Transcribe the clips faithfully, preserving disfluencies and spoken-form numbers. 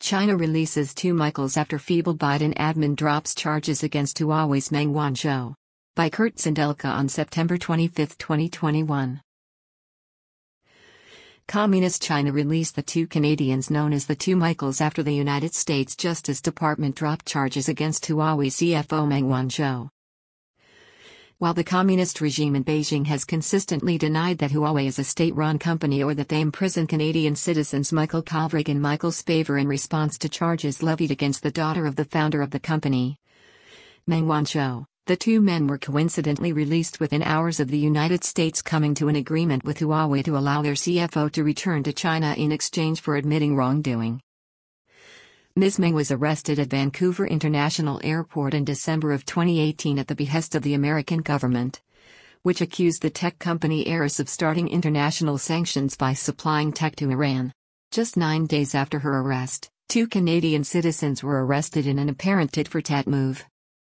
China releases two Michaels after feeble Biden admin drops charges against Huawei's Meng Wanzhou. By Kurt Zindelka on September twenty-fifth, twenty twenty-one. Communist China released the two Canadians known as the two Michaels after the United States Justice Department dropped charges against Huawei C F O Meng Wanzhou. While the communist regime in Beijing has consistently denied that Huawei is a state-run company or that they imprison Canadian citizens Michael Kovrig and Michael Spavor in response to charges levied against the daughter of the founder of the company, Meng Wanzhou, the two men were coincidentally released within hours of the United States coming to an agreement with Huawei to allow their C F O to return to China in exchange for admitting wrongdoing. Miz Meng was arrested at Vancouver International Airport in December of twenty eighteen at the behest of the American government, which accused the tech company heiress of starting international sanctions by supplying tech to Iran. Just nine days after her arrest, two Canadian citizens were arrested in an apparent tit-for-tat move.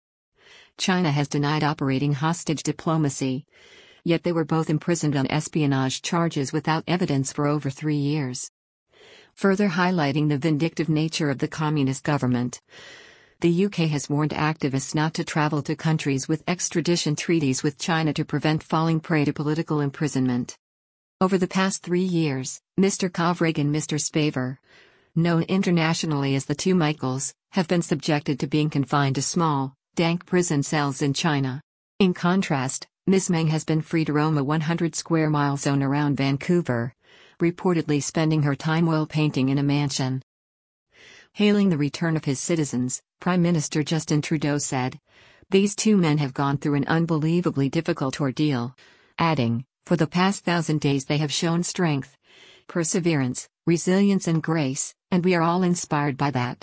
China has denied operating hostage diplomacy, yet they were both imprisoned on espionage charges without evidence for over three years. Further highlighting the vindictive nature of the communist government, the U K has warned activists not to travel to countries with extradition treaties with China to prevent falling prey to political imprisonment. Over the past three years, Mister Kovrig and Mister Spavor, known internationally as the two Michaels, have been subjected to being confined to small, dank prison cells in China. In contrast, Miz Meng has been free to roam a one hundred square mile zone around Vancouver, reportedly spending her time oil painting in a mansion. Hailing the return of his citizens, Prime Minister Justin Trudeau said, "These two men have gone through an unbelievably difficult ordeal," adding, "For the past thousand days they have shown strength, perseverance, resilience and grace, and we are all inspired by that."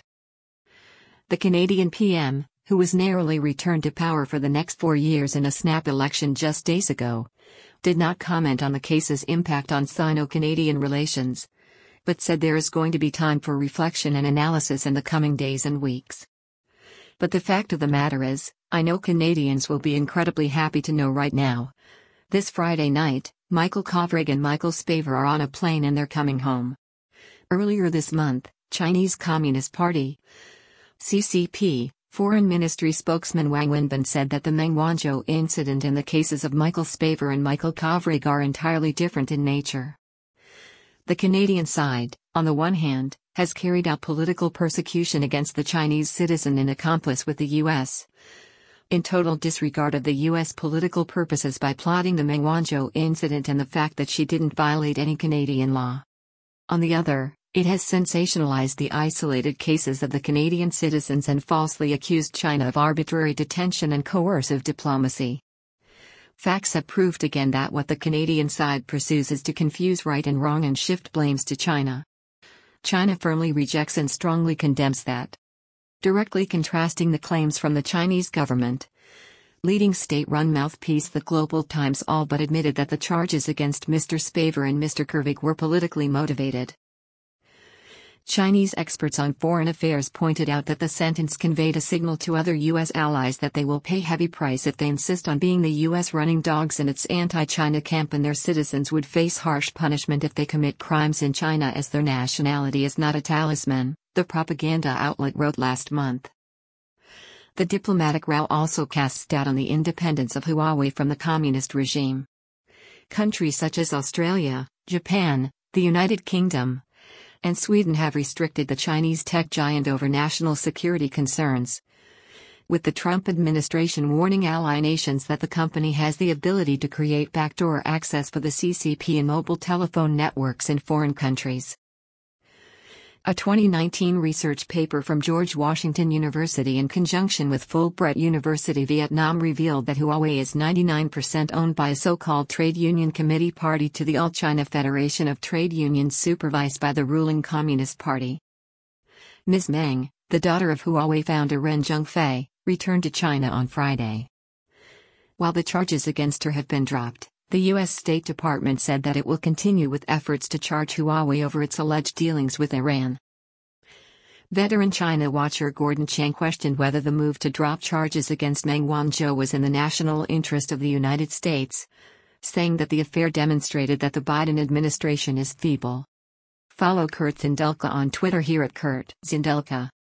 The Canadian P M, who was narrowly returned to power for the next four years in a snap election just days ago, did not comment on the case's impact on Sino-Canadian relations, but said there is going to be time for reflection and analysis in the coming days and weeks. "But the fact of the matter is, I know Canadians will be incredibly happy to know right now. This Friday night, Michael Kovrig and Michael Spavor are on a plane and they're coming home." Earlier this month, Chinese Communist Party C C P Foreign Ministry spokesman Wang Wenbin said that the Meng Wanzhou incident and the cases of Michael Spavor and Michael Kovrig are entirely different in nature. The Canadian side, on the one hand, has carried out political persecution against the Chinese citizen and accomplice with the U S, in total disregard of the U S political purposes by plotting the Meng Wanzhou incident and the fact that she didn't violate any Canadian law. On the other, it has sensationalized the isolated cases of the Canadian citizens and falsely accused China of arbitrary detention and coercive diplomacy. Facts have proved again that what the Canadian side pursues is to confuse right and wrong and shift blames to China. China firmly rejects and strongly condemns that. Directly contrasting the claims from the Chinese government, leading state-run mouthpiece The Global Times all but admitted that the charges against Mister Spavor and Mister Kovrig were politically motivated. Chinese experts on foreign affairs pointed out that the sentence conveyed a signal to other U S allies that they will pay heavy price if they insist on being the U S running dogs in its anti-China camp, and their citizens would face harsh punishment if they commit crimes in China, as their nationality is not a talisman, the propaganda outlet wrote last month. The diplomatic row also casts doubt on the independence of Huawei from the communist regime. Countries such as Australia, Japan, the United Kingdom, and Sweden have restricted the Chinese tech giant over national security concerns, with the Trump administration warning ally nations that the company has the ability to create backdoor access for the C C P in mobile telephone networks in foreign countries. A twenty nineteen research paper from George Washington University in conjunction with Fulbright University Vietnam revealed that Huawei is ninety-nine percent owned by a so-called trade union committee party to the All-China Federation of Trade Unions supervised by the ruling Communist Party. Miz Meng, the daughter of Huawei founder Ren Zhengfei, returned to China on Friday. While the charges against her have been dropped, the U S State Department said that it will continue with efforts to charge Huawei over its alleged dealings with Iran. Veteran China watcher Gordon Chang questioned whether the move to drop charges against Meng Wanzhou was in the national interest of the United States, saying that the affair demonstrated that the Biden administration is feeble. Follow Kurt Zindelka on Twitter here at Kurt Zindelka.